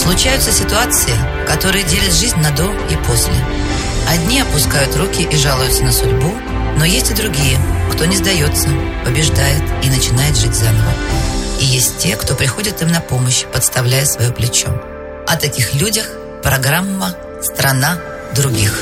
Случаются ситуации, которые делят жизнь на до и после. Одни опускают руки и жалуются на судьбу, но есть и другие, кто не сдается, побеждает и начинает жить заново. И есть те, кто приходит им на помощь, подставляя свое плечо. О таких людях программа «Страна других».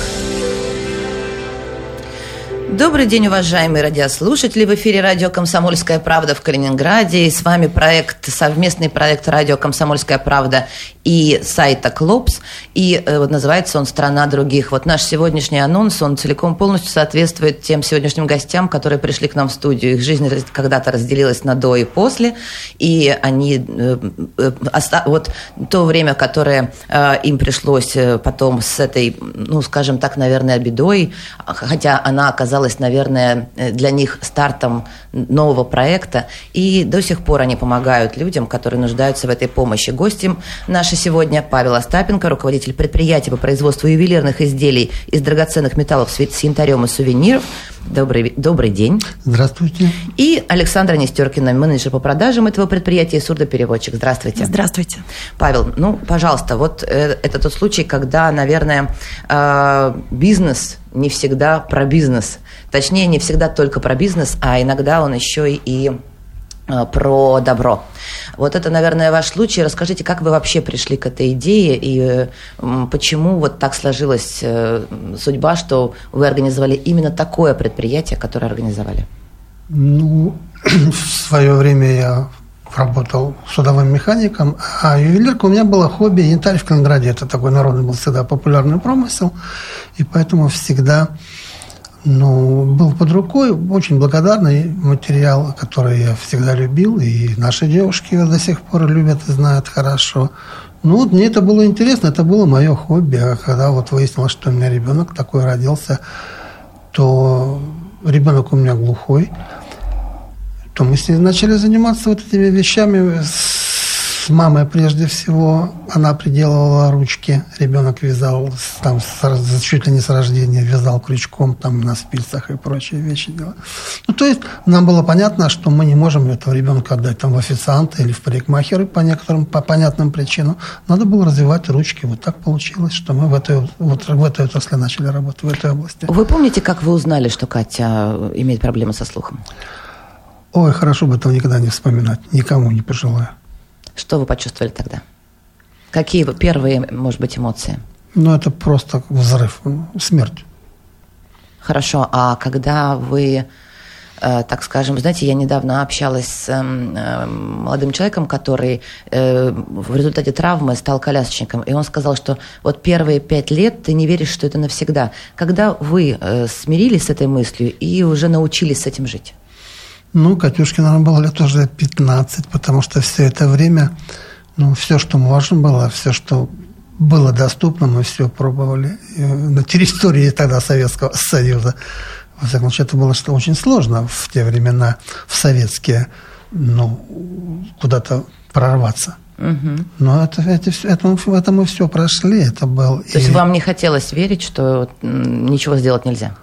Добрый день, уважаемые радиослушатели. В эфире радио «Комсомольская правда» в Калининграде. И с вами совместный проект радио «Комсомольская правда» и сайта «Клопс». И называется он «Страна других». Вот наш сегодняшний анонс, он целиком полностью соответствует тем сегодняшним гостям, которые пришли к нам в студию. Их жизнь когда-то разделилась на «до» и «после». И они, вот то время, которое им пришлось потом с этой, скажем так, наверное, бедой, хотя она оказалась, наверное, для них стартом нового проекта, и до сих пор они помогают людям, которые нуждаются в этой помощи. Гостем наши сегодня Павел Остапенко, руководитель предприятия по производству ювелирных изделий из драгоценных металлов с янтарем и сувениров. Добрый день. Здравствуйте. И Александра Нестеркина, менеджер по продажам этого предприятия и сурдопереводчик. Здравствуйте. Здравствуйте. Павел, пожалуйста, вот это тот случай, когда, наверное, бизнес не всегда про бизнес. Точнее, не всегда только про бизнес, а иногда он еще и про добро. Вот это, наверное, ваш случай. Расскажите, как вы вообще пришли к этой идее и почему вот так сложилась судьба, что вы организовали именно такое предприятие, которое организовали? В свое время я работал судовым механиком, а ювелирка у меня было хобби. Янтарь в Калининграде – это такой народный был всегда популярный промысел, и поэтому всегда был под рукой очень благодарный материал, который я всегда любил, и наши девушки до сих пор любят и знают хорошо. Мне это было интересно, это было мое хобби. А когда выяснилось, что у меня ребенок такой родился, то ребенок у меня глухой, то мы с ней начали заниматься этими вещами. С мамой прежде всего она приделывала ручки, ребенок вязал, чуть ли не с рождения вязал крючком на спицах и прочие вещи делал. То есть нам было понятно, что мы не можем этого ребенка отдать в официанты или в парикмахеры по понятным причинам. Надо было развивать ручки. Вот так получилось, что мы в этой отрасли начали работать, в этой области. Вы помните, как вы узнали, что Катя имеет проблемы со слухом? Ой, хорошо бы этого никогда не вспоминать, никому не пожелаю. Что вы почувствовали тогда? Какие первые, может быть, эмоции? Это просто взрыв, смерть. Хорошо, а когда вы, так скажем, знаете, я недавно общалась с молодым человеком, который в результате травмы стал колясочником, и он сказал, что вот первые 5 лет ты не веришь, что это навсегда. Когда вы смирились с этой мыслью и уже научились с этим жить? Катюшке, наверное, было лет уже 15, потому что все это время, все, что можно было, все, что было доступно, мы все пробовали. И на территории тогда Советского Союза. Во всяком случае, это было очень сложно в те времена, в советские, куда-то прорваться. Угу. Но это мы все прошли. Это был. То есть вам не хотелось верить, что ничего сделать нельзя?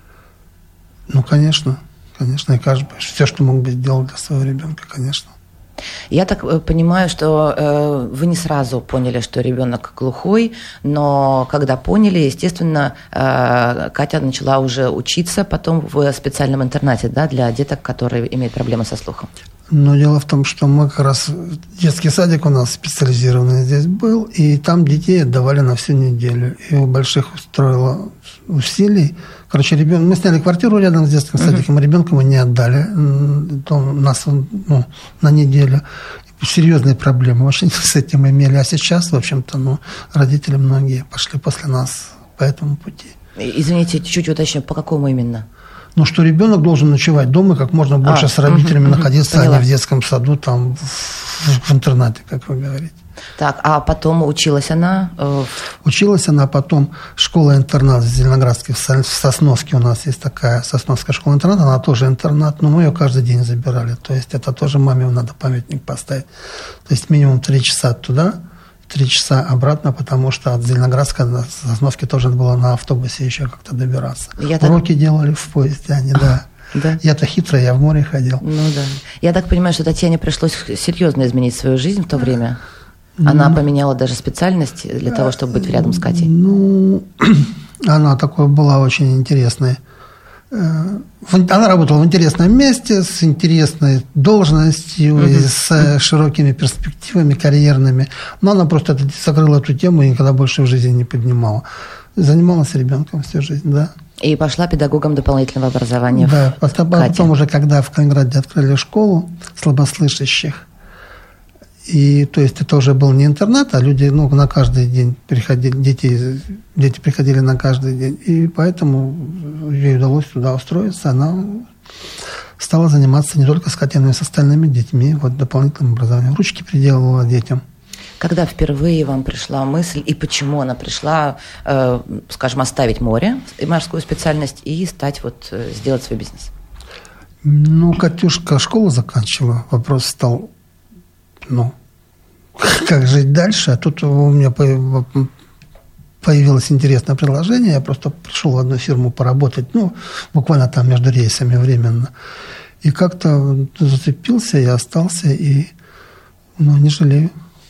Конечно. Конечно, и каждый, все, что мог бы сделать для своего ребенка, конечно. Я так понимаю, что вы не сразу поняли, что ребенок глухой, но когда поняли, естественно, Катя начала уже учиться потом в специальном интернате, для деток, которые имеют проблемы со слухом. Но дело в том, что мы как раз, детский садик у нас специализированный здесь был, и там детей отдавали на всю неделю. И у больших устроило усилий. Мы сняли квартиру рядом с детским садиком, а ребенка мы не отдали. Нас на неделю. Серьезные проблемы очень с этим имели. А сейчас, в общем-то, родители многие пошли после нас по этому пути. Извините, чуть-чуть уточню, по какому именно? Что ребенок должен ночевать дома, как можно больше с родителями находиться, а не в детском саду, в интернате, как вы говорите. Так, а потом училась она? Училась она потом школа-интернат в Зеленоградске, в Сосновске у нас есть такая Сосновская школа-интернат, она тоже интернат, но мы ее каждый день забирали. То есть это тоже маме надо памятник поставить. То есть минимум 3 часа туда, 3 часа обратно, потому что от Зеленоградска до Сосновки тоже было на автобусе еще как-то добираться. Уроки делали в поезде, да. Да. Я-то хитрый, я в море ходил. Да. Я так понимаю, что Татьяне пришлось серьезно изменить свою жизнь в то время. Она поменяла даже специальность для того, чтобы быть рядом с Катей? Ну, она такой была очень интересной. Она работала в интересном месте, с интересной должностью, и с широкими перспективами карьерными. Но она просто закрыла эту тему и никогда больше в жизни не поднимала. Занималась ребенком всю жизнь, да. И пошла педагогом дополнительного образования. Да, потом уже, когда в Калининграде открыли школу слабослышащих, и то есть это уже был не интернат, а люди на каждый день приходили, дети приходили на каждый день. И поэтому ей удалось туда устроиться. Она стала заниматься не только с Катей, но и с остальными детьми, дополнительным образованием. Ручки приделывала детям. Когда впервые вам пришла мысль, и почему она пришла, скажем, оставить море, морскую специальность, и сделать свой бизнес? Катюшка школу заканчивала, вопрос стал, как жить дальше? А тут у меня появилось интересное предложение. Я просто пришел в одну фирму поработать, буквально там между рейсами временно. И как-то зацепился, я остался, и не жалею.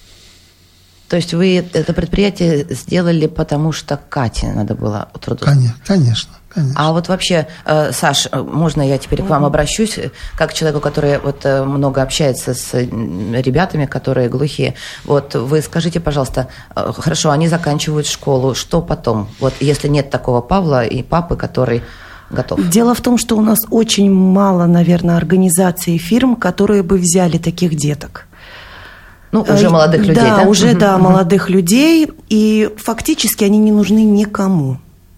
То есть вы это предприятие сделали, потому что Кате надо было трудоустроиться? Конечно. А вообще, Саш, можно я теперь к вам обращусь, как человеку, который много общается с ребятами, которые глухие. Вы скажите, пожалуйста, хорошо, они заканчивают школу, что потом? Если нет такого Павла и папы, который готов. Дело в том, что у нас очень мало, наверное, организаций и фирм, которые бы взяли таких деток. Уже молодых людей, да? Да, уже, молодых людей, и фактически они не нужны никому.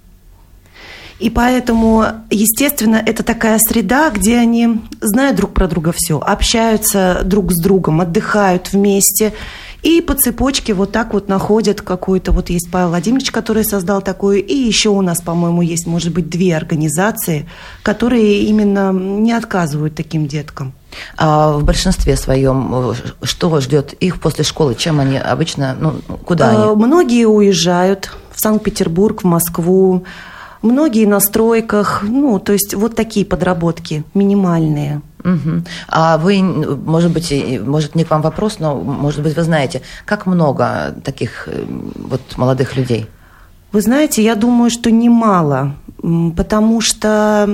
И поэтому, естественно, это такая среда, где они знают друг про друга все, общаются друг с другом, отдыхают вместе, и по цепочке находят какой-то, есть Павел Владимирович, который создал такую, и еще у нас, по-моему, есть, может быть, 2 организации, которые именно не отказывают таким деткам. А в большинстве своем что ждет их после школы? Чем они обычно, куда они? Многие уезжают в Санкт-Петербург, в Москву, многие на стройках, то есть такие подработки минимальные. Угу. А вы, может, не к вам вопрос, но, может быть, вы знаете, как много таких молодых людей? Вы знаете, я думаю, что немало, потому что,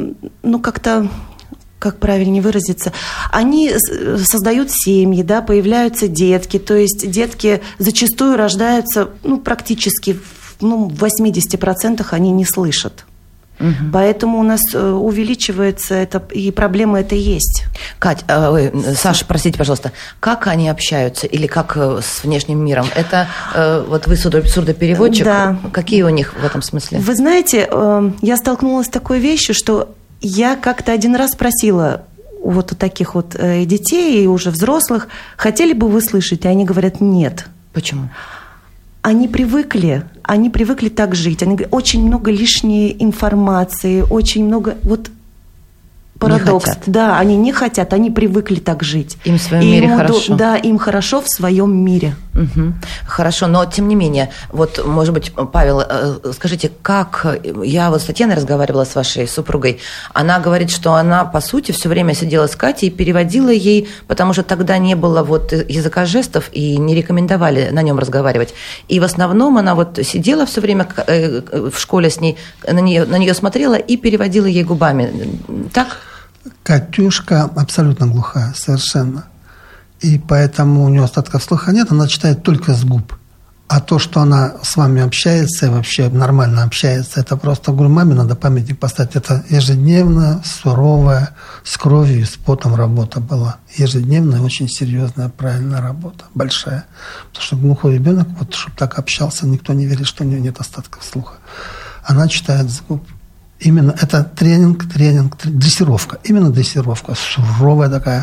как правильнее выразиться, они создают семьи, появляются детки, то есть детки зачастую рождаются, практически в 80% они не слышат. Угу. Поэтому у нас увеличивается это, и проблема это есть. Кать, Саша, простите, пожалуйста, как они общаются или как с внешним миром? Это вы сурдопереводчик? Да. Какие у них в этом смысле? Вы знаете, я столкнулась с такой вещью, что я как-то один раз спросила у таких детей и уже взрослых, хотели бы вы слышать? И они говорят, нет. Почему? Они привыкли так жить. Они говорят, очень много лишней информации, очень много... Парадокс. Не хотят. Да, они не хотят, они привыкли так жить. Им в своем мире хорошо. Да, им хорошо в своем мире. Угу. Хорошо, но тем не менее, может быть, Павел, скажите, как... Я с Татьяной разговаривала, с вашей супругой. Она говорит, что она, по сути, все время сидела с Катей и переводила ей, потому что тогда не было языка жестов и не рекомендовали на нем разговаривать. И в основном она сидела все время в школе с ней, на нее смотрела и переводила ей губами. Так? Катюшка абсолютно глухая, совершенно. И поэтому у нее остатков слуха нет, она читает только с губ. А то, что она с вами общается и вообще нормально общается, это просто, говорю, маме надо памятник поставить. Это ежедневная, суровая, с кровью и с потом работа была. Ежедневная, очень серьезная, правильная работа, большая. Потому что глухой ребенок, чтобы так общался, никто не верит, что у нее нет остатков слуха. Она читает с губ. Именно это тренинг, дрессировка. Именно дрессировка. Суровая такая,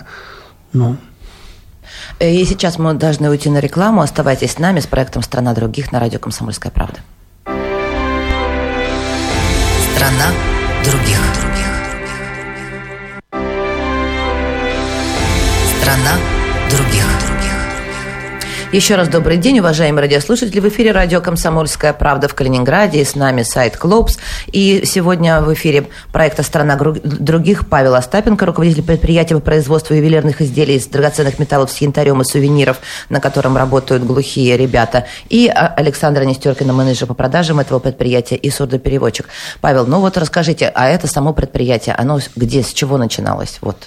И сейчас мы должны уйти на рекламу. Оставайтесь с нами с проектом «Страна других» на радио «Комсомольская правда». Страна других. Страна других. Еще раз добрый день, уважаемые радиослушатели. В эфире радио «Комсомольская правда» в Калининграде. И с нами сайт «Клопс». И сегодня в эфире проекта «Страна других» Павел Остапенко, руководитель предприятия по производству ювелирных изделий из драгоценных металлов с янтарем и сувениров, на котором работают глухие ребята. И Александра Нестеркина, менеджер по продажам этого предприятия и сурдопереводчик. Павел, ну вот расскажите, а это само предприятие, оно где, с чего начиналось? Вот.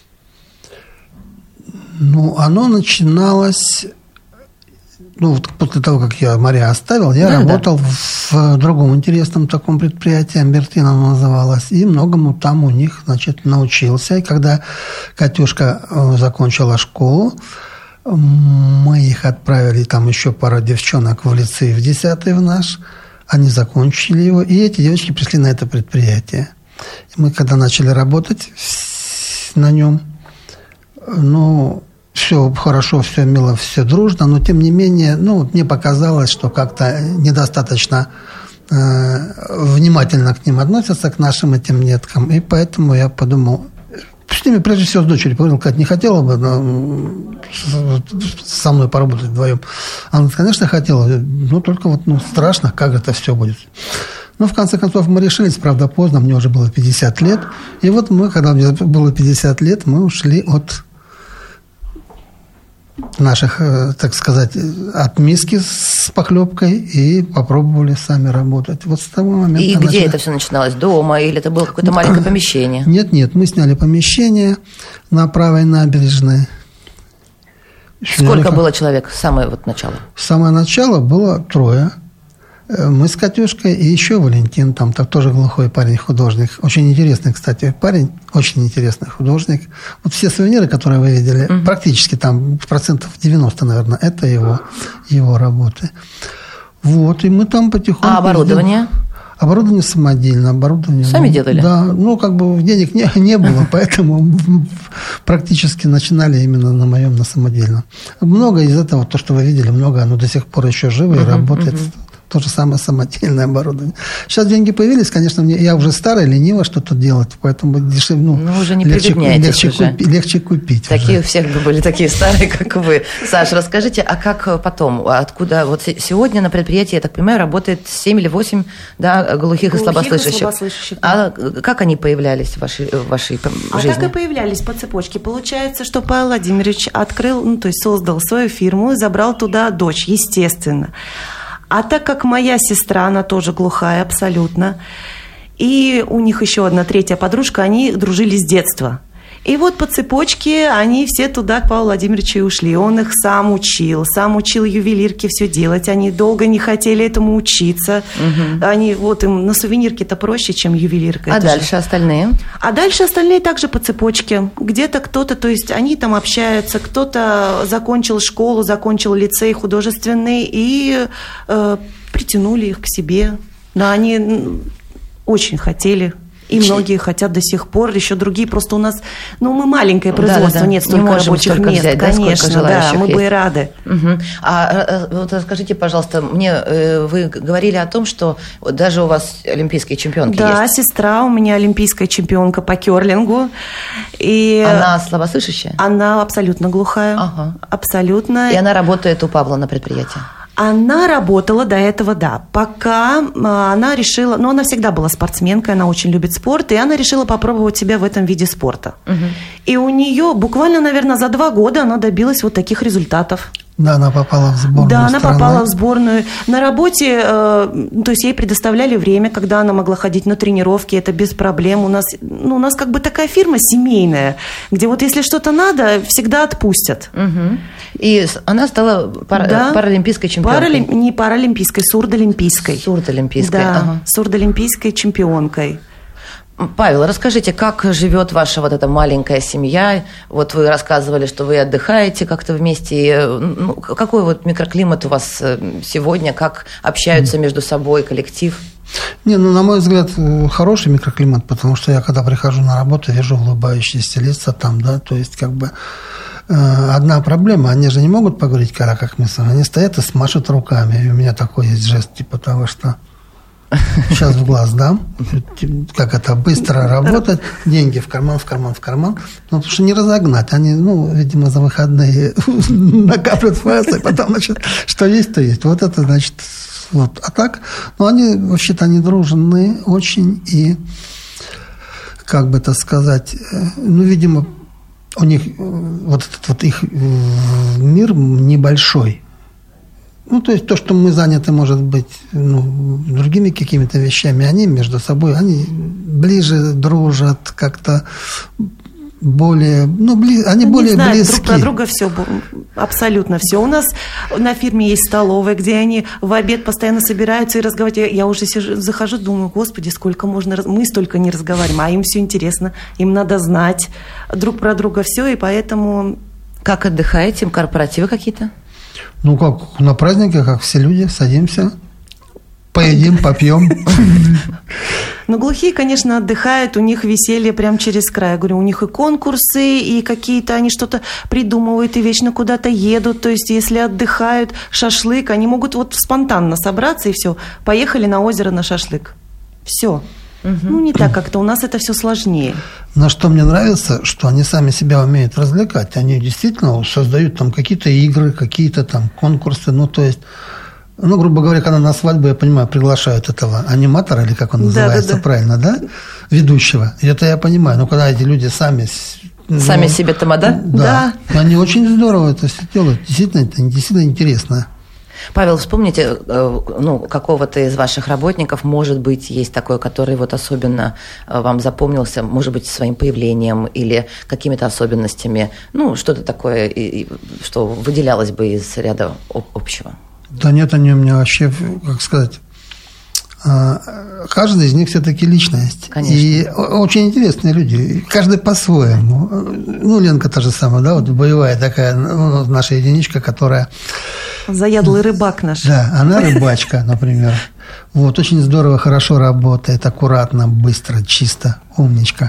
Ну, оно начиналось... Ну, вот после того, как я моря оставил, я работал в другом интересном таком предприятии, Амбертин оно называлось, и многому там у них, значит, научился. И когда Катюшка закончила школу, мы их отправили, там еще пару девчонок в лицей, в 10-й в наш, они закончили его, и эти девочки пришли на это предприятие. И мы, когда начали работать на нем, ну... Все хорошо, все мило, все дружно, но тем не менее, ну, мне показалось, что как-то недостаточно внимательно к ним относятся, к нашим этим деткам, и поэтому я подумал, с ними, прежде всего, с дочерью поговорил, Катя не хотела бы со мной поработать вдвоем. Она, конечно, хотела, но только вот, ну, страшно, как это все будет. Но, в конце концов, мы решились, правда, поздно, мне уже было 50 лет, и вот мы, когда мне было 50 лет, мы ушли от наших, так сказать, от миски с похлебкой и попробовали сами работать. Вот с того момента. И где это все начиналось? Дома или это было какое-то маленькое помещение? Нет, мы сняли помещение на правой набережной. Сколько было человек с самого вот начала? С самого начала было 3. Мы с Катюшкой и еще Валентин, там тоже глухой парень, художник. Очень интересный, кстати, парень, очень интересный художник. Вот все сувениры, которые вы видели, практически там 90%, наверное, это его работы. Вот, и мы там потихоньку... А оборудование? Оборудование самодельное. Оборудование, сами делали? Да, ну, как бы денег не было, поэтому практически начинали именно на самодельном. Много из этого, то, что вы видели, много, оно до сих пор еще живо и работает. То же самое самодельное оборудование. Сейчас деньги появились, конечно, я уже старый, лениво что-то делать, поэтому дешевле, уже не легче купить. Такие у всех бы были такие старые, как вы. Саш, расскажите, а как потом, откуда, вот сегодня на предприятии, я так понимаю, работает 7 или 8, да, глухих и слабослышащих. А как они появлялись в вашей жизни? Так и появлялись по цепочке. Получается, что Павел Владимирович открыл, то есть создал свою фирму и забрал туда дочь, естественно. А так как моя сестра, она тоже глухая абсолютно, и у них еще одна 3-я подружка, они дружили с детства. И вот по цепочке они все туда к Павлу Владимировичу и ушли. Он их сам учил ювелирке все делать. Они долго не хотели этому учиться. Они, вот им на сувенирке-то проще, чем ювелирка. А дальше остальные? А дальше остальные также по цепочке. Где-то кто-то, то есть они там общаются, кто-то закончил школу, закончил лицей художественный и притянули их к себе. Но они очень хотели. И многие хотят до сих пор, еще другие. Просто у нас, мы маленькое производство, нет столько рабочих мест. Взять, конечно, да, мы бы и рады. А вот расскажите, пожалуйста, мне вы говорили о том, что даже у вас олимпийские чемпионки есть. Да, сестра у меня олимпийская чемпионка по керлингу. И она слабослышащая? Она абсолютно глухая. Абсолютно. И она работает у Павла на предприятии? Она работала до этого, да, пока она решила, она всегда была спортсменкой, она очень любит спорт, и она решила попробовать себя в этом виде спорта. И у нее буквально, наверное, за 2 года она добилась вот таких результатов. Да, она попала в сборную. Да, она попала в сборную. На работе, то есть ей предоставляли время, когда она могла ходить на тренировки, это без проблем. У нас как бы такая фирма семейная, где вот если что-то надо, всегда отпустят. И она стала паралимпийской чемпионкой? Не паралимпийской, сурдолимпийской. Сурдолимпийской, да, сурдолимпийской чемпионкой. Павел, расскажите, как живет ваша вот эта маленькая семья? Вот вы рассказывали, что вы отдыхаете как-то вместе. Какой вот микроклимат у вас сегодня? Как общаются между собой коллектив? На мой взгляд, хороший микроклимат, потому что я, когда прихожу на работу, вижу улыбающиеся лица там, да, то есть как бы одна проблема, они же не могут поговорить, как мы с вами, они стоят и смашут руками, и у меня такой есть жест, типа того, что... сейчас в глаз дам, как это быстро работает, деньги в карман, потому что не разогнать, они, видимо, за выходные накапливают фасы, потом, значит, что есть, то есть. Вот это, значит, вот. А так, они, вообще-то, они дружные очень, и, как бы это сказать, видимо, у них вот этот вот их мир небольшой. То есть то, что мы заняты, может быть, другими какими-то вещами, они между собой, они ближе дружат, как-то более, они более знают близки. Друг про друга все, абсолютно все. У нас на фирме есть столовая, где они в обед постоянно собираются и разговаривают. Я уже захожу, думаю, господи, сколько можно, мы столько не разговариваем, а им все интересно, им надо знать друг про друга все, и поэтому... Как отдыхаете? Корпоративы какие-то? Как на празднике, как все люди, садимся, поедим, попьем. Глухие, конечно, отдыхают, у них веселье прям через край. Я говорю, у них и конкурсы, и какие-то они что-то придумывают, и вечно куда-то едут. То есть, если отдыхают, шашлык, они могут спонтанно собраться, и все, поехали на озеро на шашлык. Все. Не так как-то, у нас это все сложнее. Но что мне нравится, что они сами себя умеют развлекать. Они действительно создают там какие-то игры, какие-то там конкурсы. То есть, грубо говоря, когда на свадьбу, я понимаю, приглашают этого аниматора, или как он называется правильно, да? Ведущего. И это я понимаю. Но когда эти люди сами себе тамада? Да. Они очень здорово это все делают. Действительно, это действительно интересно. Павел, вспомните, какого-то из ваших работников, может быть, есть такой, который особенно вам запомнился, может быть, своим появлением или какими-то особенностями, что-то такое, что выделялось бы из ряда общего? Да нет, они у меня вообще, как сказать, каждый из них все-таки личность. Конечно. И очень интересные люди. Каждый по-своему. Ленка та же самая, боевая такая, наша единичка, которая... Заядлый рыбак наш. Да, она рыбачка, например. Очень здорово, хорошо работает, аккуратно, быстро, чисто, умничка.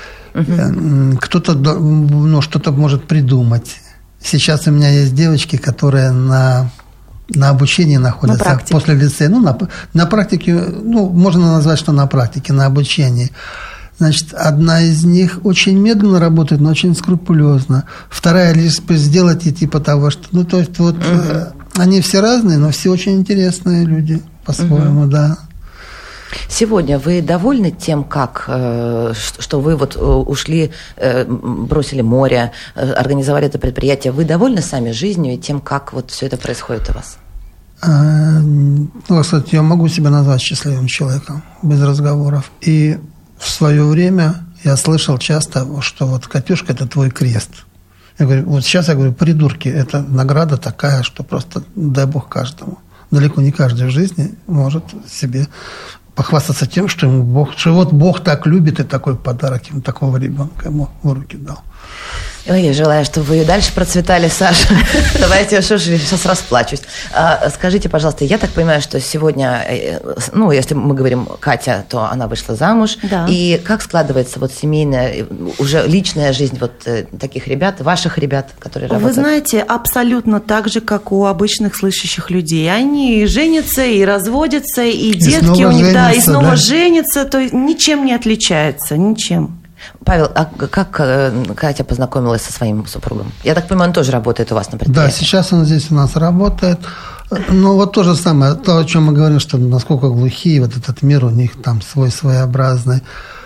Кто-то, что-то может придумать. Сейчас у меня есть девочки, которые на обучении находятся после лицея. На практике, можно назвать, что на практике, на обучении. Значит, одна из них очень медленно работает, но очень скрупулезно. Вторая лишь бы сделать и типа того, что... то есть, они все разные, но все очень интересные люди по-своему, да. Сегодня вы довольны тем, что вы ушли, бросили море, организовали это предприятие? Вы довольны сами жизнью и тем, как все это происходит у вас? Кстати, я могу себя назвать счастливым человеком, без разговоров. И в свое время я слышал часто, что Катюшка – это твой крест. Я говорю, сейчас я говорю, придурки, это награда такая, что просто дай Бог каждому. Далеко не каждый в жизни может себе похвастаться тем, что ему Бог так любит, и такой подарок ему, такого ребенка ему в руки дал. Я желаю, чтобы вы и дальше процветали, Саша. Давайте, сейчас расплачусь. Скажите, пожалуйста, я так понимаю, что сегодня, если мы говорим Катя, то она вышла замуж. Да. И как складывается семейная, уже личная жизнь таких ребят, ваших ребят, которые работают? Вы знаете, абсолютно так же, как у обычных слышащих людей. Они женятся и разводятся, и детки у них, и снова женятся, то есть ничем не отличается, ничем. Павел, а как Катя познакомилась со своим супругом? Я так понимаю, он тоже работает у вас на предприятии? Да, сейчас он здесь у нас работает. То же самое, то, о чем мы говорим, что насколько глухие, этот мир у них там свой своеобразный.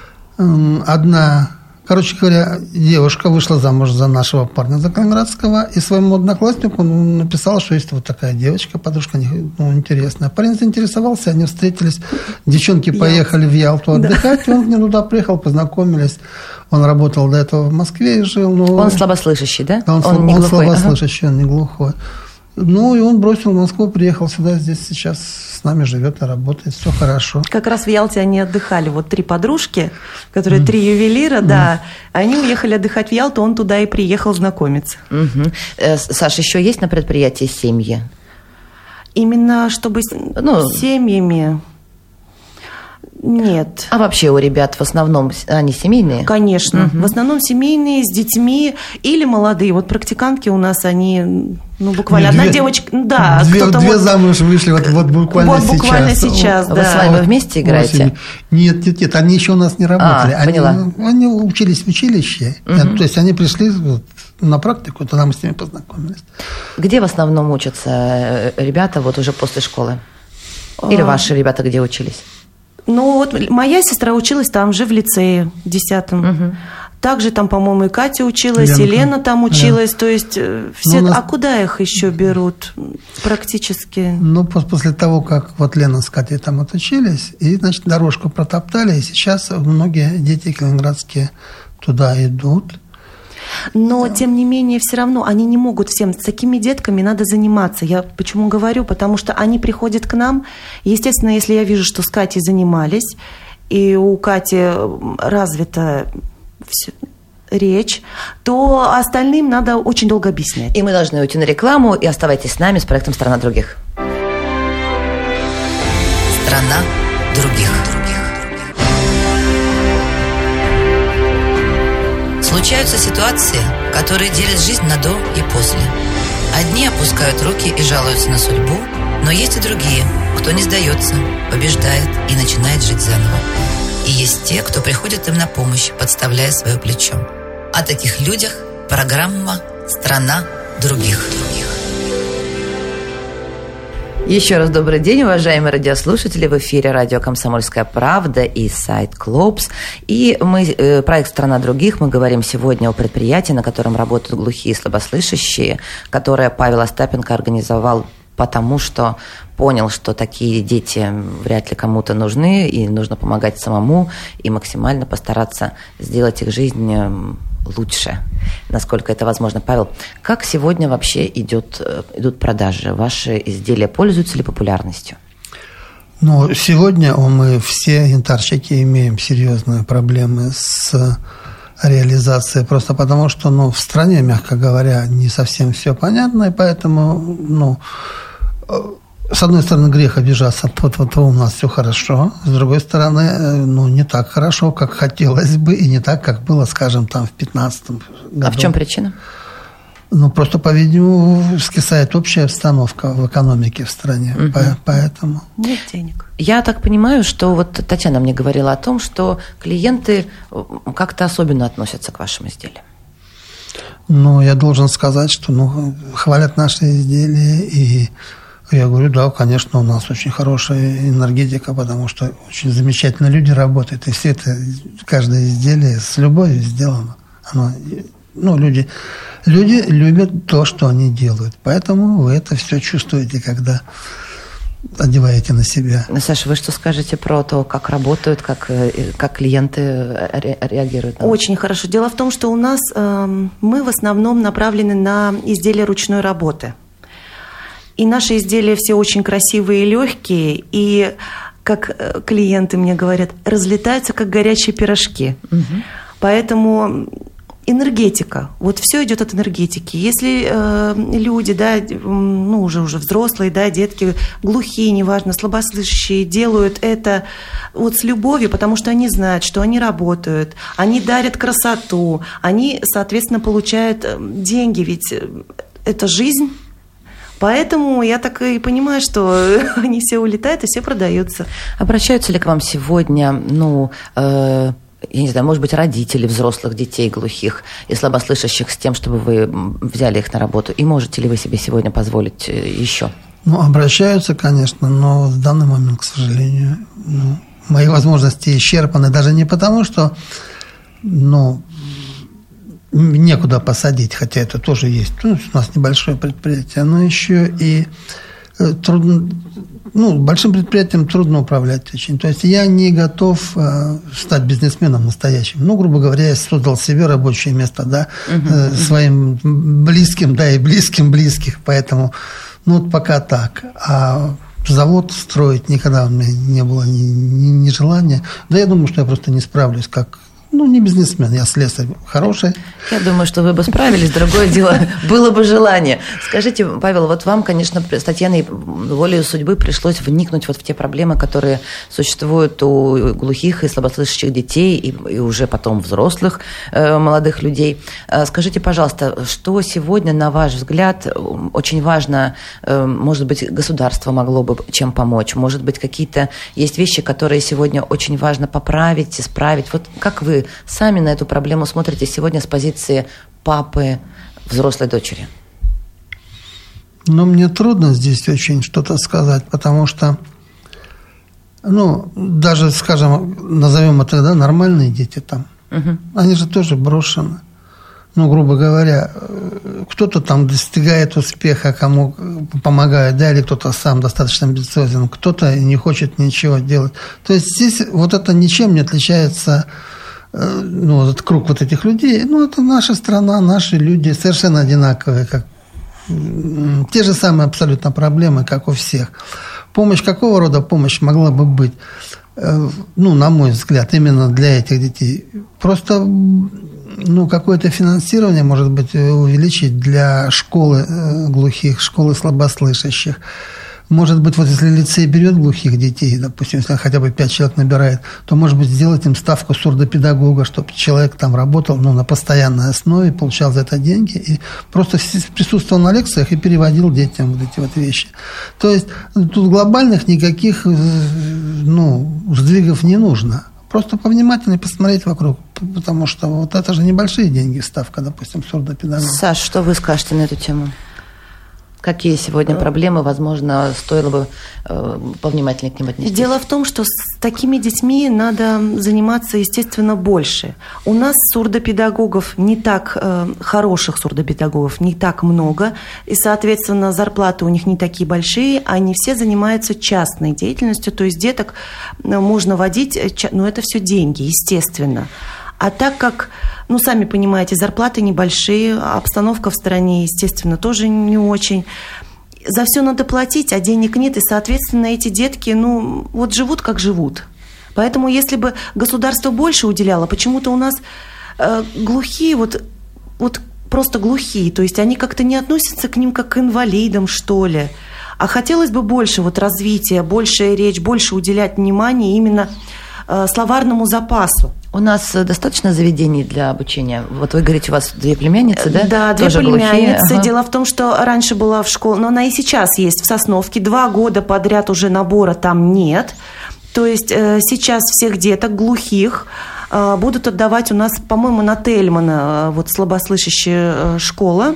Короче говоря, девушка вышла замуж за нашего парня, за Калининградского, и своему однокласснику написала, что есть такая девочка, подружка интересная. Парень заинтересовался, они встретились, девчонки поехали в Ялту отдыхать, он к ним туда приехал, познакомились. Он работал до этого в Москве и жил. Он слабослышащий, да? Он не глухой. Слабослышащий, он не глухой. И он бросил Москву, приехал сюда, здесь сейчас с нами живет и работает, все хорошо. Как раз в Ялте они отдыхали, 3 подружки, которые 3 ювелира, да, они уехали отдыхать в Ялту, он туда и приехал знакомиться. Саша, еще есть на предприятии семьи? Именно чтобы с семьями... Нет. А вообще у ребят в основном они семейные? Конечно. В основном семейные, с детьми или молодые. Вот практикантки у нас, они, буквально одна девочка... Да, две замуж вышли вот буквально сейчас. Вот буквально сейчас, да. Вы с вами вместе играете? Нет, они еще у нас не работали. Поняла. Они учились в училище. То есть они пришли на практику, тогда мы с ними познакомились. Где в основном учатся ребята вот уже после школы? Или ваши ребята где учились? Моя сестра училась там же в лицее 10-м. Также там, по-моему, и Катя училась, и Лена там училась. То есть все... А куда их еще берут практически? После того, как вот Лена с Катей там отучились, и, значит, дорожку протоптали, и сейчас многие дети калининградские туда идут. Но, тем не менее, все равно они не могут всем. С такими детками надо заниматься. Я почему говорю? Потому что они приходят к нам. Естественно, если я вижу, что с Катей занимались, и у Кати развита речь, то остальным надо очень долго объяснять. И мы должны уйти на рекламу, и оставайтесь с нами с проектом «Страна других». Страна других. Случаются ситуации, которые делят жизнь на до и после. Одни опускают руки и жалуются на судьбу, но есть и другие, кто не сдается, побеждает и начинает жить заново. И есть те, кто приходит им на помощь, подставляя свое плечо. О таких людях программа «Страна других». Еще раз добрый день, уважаемые радиослушатели. В эфире радио «Комсомольская правда» и сайт «Клопс». И мы, проект «Страна других», мы говорим сегодня о предприятии, на котором работают глухие и слабослышащие, которое Павел Остапенко организовал потому, что понял, что такие дети вряд ли кому-то нужны, и нужно помогать самому, и максимально постараться сделать их жизнь лучше, насколько это возможно. Павел, как сегодня вообще идут продажи? Ваши изделия пользуются ли популярностью? Сегодня мы все янтарщики имеем серьезные проблемы с реализацией, просто потому что в стране, мягко говоря, не совсем все понятно, и поэтому, с одной стороны, грех обижаться, у нас все хорошо, с другой стороны, не так хорошо, как хотелось бы, и не так, как было, скажем, там в 2015 году. А в чем причина? Просто, по-видимому, скисает общая обстановка в экономике в стране, поэтому... Нет денег. Я так понимаю, что вот Татьяна мне говорила о том, что клиенты как-то особенно относятся к вашим изделиям. Я должен сказать, что хвалят наши изделия, и я говорю, да, конечно, у нас очень хорошая энергетика, потому что очень замечательно люди работают, и все это, каждое изделие с любовью сделано. Люди любят то, что они делают, поэтому вы это все чувствуете, когда одеваете на себя. Саша, вы что скажете про то, как работают, как клиенты реагируют? Очень хорошо. Дело в том, что у нас мы в основном направлены на изделия ручной работы. И наши изделия все очень красивые и легкие, и, как клиенты мне говорят, разлетаются, как горячие пирожки. Поэтому энергетика. Вот все идет от энергетики. Если люди, уже взрослые, детки, глухие, неважно, слабослышащие, делают это с любовью, потому что они знают, что они работают, они дарят красоту, они, соответственно, получают деньги, ведь это жизнь. Поэтому я так и понимаю, что они все улетают и все продаются. Обращаются ли к вам сегодня, я не знаю, может быть, родители взрослых детей глухих и слабослышащих с тем, чтобы вы взяли их на работу? И можете ли вы себе сегодня позволить еще? Обращаются, конечно, но в данный момент, к сожалению, мои возможности исчерпаны. Даже не потому, что, некуда посадить, хотя это тоже есть. У нас небольшое предприятие, но еще и трудно... большим предприятием трудно управлять очень. То есть я не готов стать бизнесменом настоящим. Грубо говоря, я создал себе рабочее место, своим близким, и близким близких. Поэтому, пока так. А завод строить никогда у меня не было ни желания. Да, я думаю, что я просто не справлюсь, как не бизнесмен, я слесарь хороший. Я думаю, что вы бы справились, другое дело, было бы желание. Скажите, Павел, вот вам, конечно, с Татьяной волею судьбы пришлось вникнуть вот в те проблемы, которые существуют у глухих и слабослышащих детей, и уже потом взрослых молодых людей. Скажите, пожалуйста, что сегодня, на ваш взгляд, очень важно, может быть, государство могло бы чем помочь, может быть, какие-то есть вещи, которые сегодня очень важно поправить, исправить. Вот как вы сами на эту проблему смотрите сегодня с позиции папы взрослой дочери? Мне трудно здесь очень что-то сказать, потому что, даже, скажем, назовем это, да, нормальные дети там, они же тоже брошены. Грубо говоря, кто-то там достигает успеха, кому помогает, да, или кто-то сам достаточно амбициозен, кто-то не хочет ничего делать. То есть здесь вот это ничем не отличается, этот круг вот этих людей. Это наша страна, наши люди совершенно одинаковые, как те же самые абсолютно проблемы, как у всех. Помощь, какого рода помощь могла бы быть? На мой взгляд, именно для этих детей. Просто какое-то финансирование, может быть, увеличить для школы глухих, школы слабослышащих. Может быть, вот если лицей берет глухих детей, допустим, если хотя бы 5 человек набирает, то, может быть, сделать им ставку сурдопедагога, чтобы человек там работал на постоянной основе, получал за это деньги и просто присутствовал на лекциях и переводил детям вот эти вот вещи. То есть тут глобальных никаких сдвигов не нужно. Просто повнимательнее посмотреть вокруг, потому что вот это же небольшие деньги, ставка, допустим, сурдопедагога. Саш, что вы скажете на эту тему? Какие сегодня проблемы, возможно, стоило бы повнимательнее к ним отнестись? Дело в том, что с такими детьми надо заниматься, естественно, больше. У нас сурдопедагогов не так, хороших сурдопедагогов не так много, и, соответственно, зарплаты у них не такие большие, они все занимаются частной деятельностью, то есть деток можно водить, но это все деньги, естественно. А так как, сами понимаете, зарплаты небольшие, обстановка в стране, естественно, тоже не очень. За все надо платить, а денег нет, и, соответственно, эти детки, живут как живут. Поэтому, если бы государство больше уделяло, почему-то у нас глухие, вот просто глухие, то есть они как-то не относятся к ним как к инвалидам, что ли. А хотелось бы больше развития, большая речь, больше уделять внимания именно словарному запасу. У нас достаточно заведений для обучения? Вот вы говорите, у вас 2 племянницы, да? Да, 2 тоже племянницы. Глухие. Дело в том, что раньше была в школе, но она и сейчас есть в Сосновке. 2 года подряд уже набора там нет. То есть сейчас всех деток глухих будут отдавать у нас, по-моему, на Тельмана, слабослышащая школа.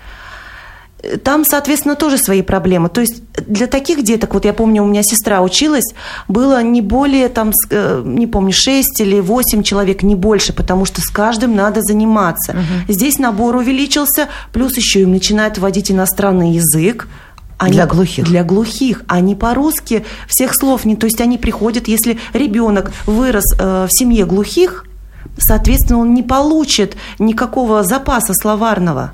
Там, соответственно, тоже свои проблемы. То есть для таких деток, я помню, у меня сестра училась, было не более, не помню, 6 или 8 человек, не больше, потому что с каждым надо заниматься. Здесь набор увеличился, плюс еще им начинают вводить иностранный язык. Для глухих? Для глухих. Они по-русски всех слов не... То есть они приходят, если ребенок вырос в семье глухих, соответственно, он не получит никакого запаса словарного.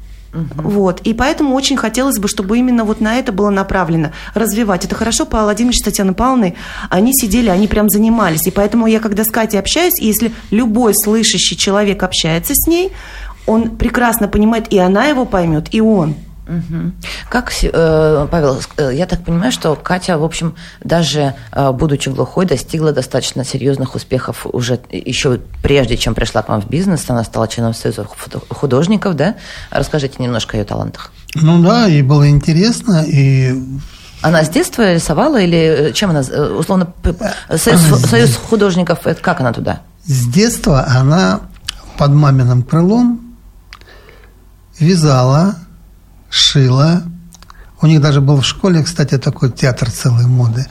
И поэтому очень хотелось бы, чтобы именно на это было направлено, развивать. Это хорошо, Павел Владимирович с Татьяной Павловной, они сидели, они прям занимались. И поэтому я, когда с Катей общаюсь, и если любой слышащий человек общается с ней, он прекрасно понимает, и она его поймет, и он. Как, Павел, я так понимаю, что Катя, в общем, даже будучи глухой, достигла достаточно серьезных успехов уже еще прежде, чем пришла к вам в бизнес. Она стала членом Союза художников, да? Расскажите немножко о ее талантах. Да, ей было интересно, и... Она с детства рисовала или чем она, условно, Союз художников, как она туда? С детства она под маминым крылом вязала, шила. У них даже был в школе, кстати, такой театр целой моды.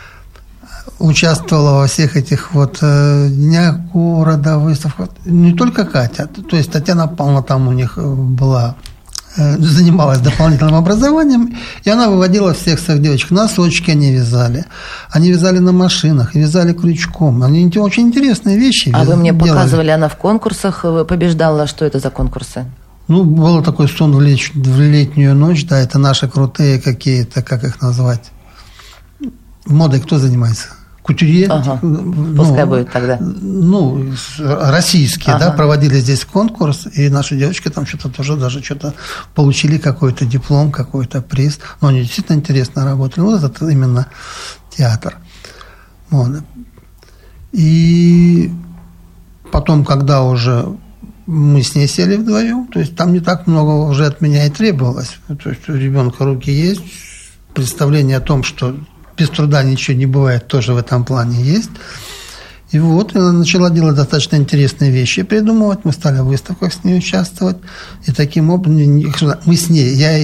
Участвовала во всех этих днях города, выставках. Не только Катя. То есть Татьяна Павловна там у них была, занималась дополнительным образованием, и она выводила всех своих девочек. Носочки они вязали. Они вязали на машинах, вязали крючком. Они очень интересные вещи делали. Вы мне показывали, она в конкурсах побеждала. Что это за конкурсы? Был такой сон в летнюю ночь, да, это наши крутые какие-то, как их назвать? Модой кто занимается? кутюрье, пускай будет тогда. Российские, да, проводили здесь конкурс, и наши девочки там что-то тоже даже что-то получили, какой-то диплом, какой-то приз. Но они действительно интересно работали. Вот это именно театр. Вот. И потом, когда уже мы с ней сели вдвоем, то есть там не так много уже от меня и требовалось. То есть у ребенка руки есть, представление о том, что без труда ничего не бывает, тоже в этом плане есть. И вот она начала делать достаточно интересные вещи, придумывать. Мы стали в выставках с ней участвовать. И таким образом мы с ней, я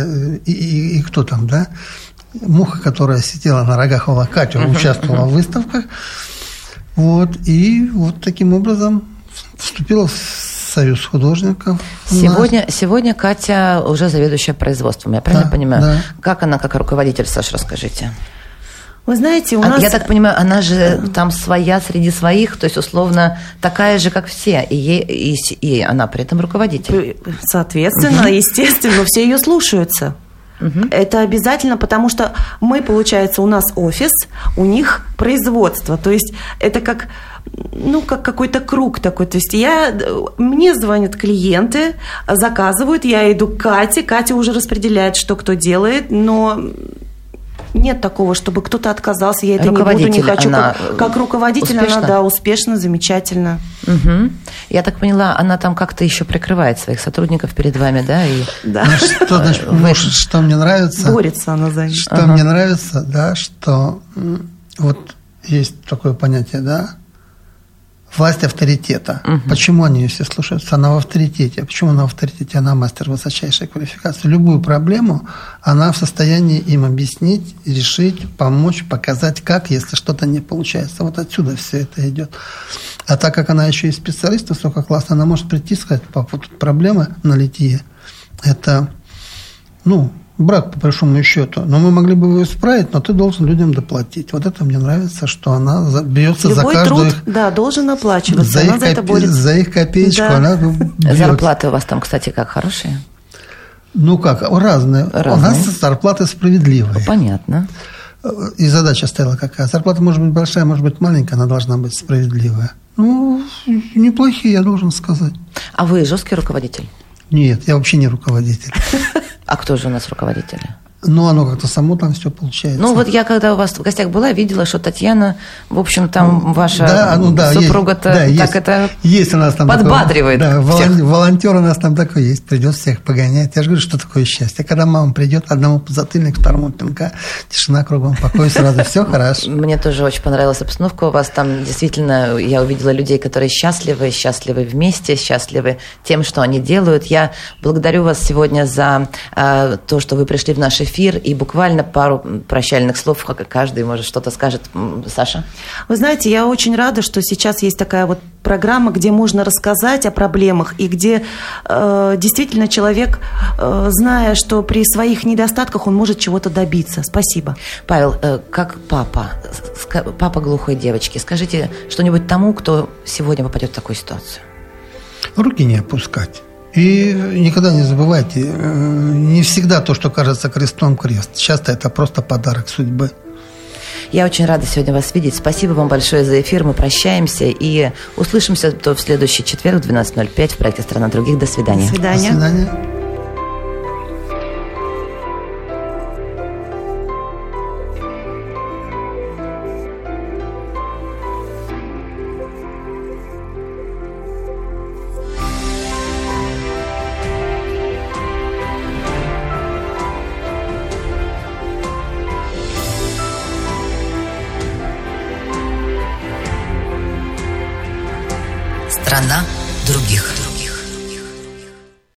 и кто там, да? Муха, которая сидела на рогах у Катя, участвовала в выставках. Вот. И вот таким образом вступила в Союз художников. Сегодня Катя уже заведующая производством, я правильно понимаю? Да. Как она как руководитель, Саша, расскажите? Вы знаете, у нас... Я так понимаю, она же там своя среди своих, то есть, условно, такая же, как все, и она при этом руководитель. Соответственно, естественно, все ее слушаются. Это обязательно, потому что мы, получается, у нас офис, у них производство. То есть это как какой-то круг такой. То есть мне звонят клиенты, заказывают, я иду к Кате, Катя уже распределяет, что кто делает, но нет такого, чтобы кто-то отказался, я это не буду, не хочу. Как руководитель успешно? Она, да, успешно, замечательно. Я так поняла, она там как-то еще прикрывает своих сотрудников перед вами, да? Да. Что мне нравится? Борется она за них. Что мне нравится, да, что вот есть такое понятие, да, власть авторитета. Почему они ее все слушаются? Она в авторитете. Почему она в авторитете? Она мастер высочайшей квалификации. Любую проблему она в состоянии им объяснить, решить, помочь, показать, как, если что-то не получается. Вот отсюда все это идет. А так как она еще и специалист высококлассный, она может прийти и сказать, папа, тут проблемы на литье. Это, брак, по большому счету. Но мы могли бы его исправить, но ты должен людям доплатить. Вот это мне нравится, что она бьется за каждую... Любой труд, должен оплачиваться. Она за это борется. За их копеечку она бьется. Зарплаты у вас там, кстати, как, хорошие? Разные. У нас зарплаты справедливые. Понятно. И задача стояла какая? Зарплата может быть большая, может быть маленькая, она должна быть справедливая. Неплохие, я должен сказать. А вы жесткий руководитель? Нет, я вообще не руководитель. А кто же у нас руководители? Оно как-то само там все получается. Вот я, когда у вас в гостях была, видела, что Татьяна, в общем, там ваша супруга-то есть у нас там подбадривает всех. Волонтер у нас там такой есть, придет всех погонять. Я же говорю, что такое счастье. Когда мама придет, одному подзатыльник, второму пинка, тишина кругом, покой, сразу все хорошо. Мне тоже очень понравилась обстановка у вас. Там действительно я увидела людей, которые счастливы вместе, счастливы тем, что они делают. Я благодарю вас сегодня за то, что вы пришли в наш эфир. И буквально пару прощальных слов, каждый, может, что-то скажет. Саша? Вы знаете, я очень рада, что сейчас есть такая вот программа, где можно рассказать о проблемах, и где действительно человек, зная, что при своих недостатках он может чего-то добиться. Спасибо. Павел, как папа глухой девочки, скажите что-нибудь тому, кто сегодня попадет в такую ситуацию. Руки не опускать. И никогда не забывайте, не всегда то, что кажется крестом, крест. Часто это просто подарок судьбы. Я очень рада сегодня вас видеть. Спасибо вам большое за эфир. Мы прощаемся и услышимся в следующий четверг в 12:05 в проекте «Страна других». До свидания. До свидания. До свидания. Страна других.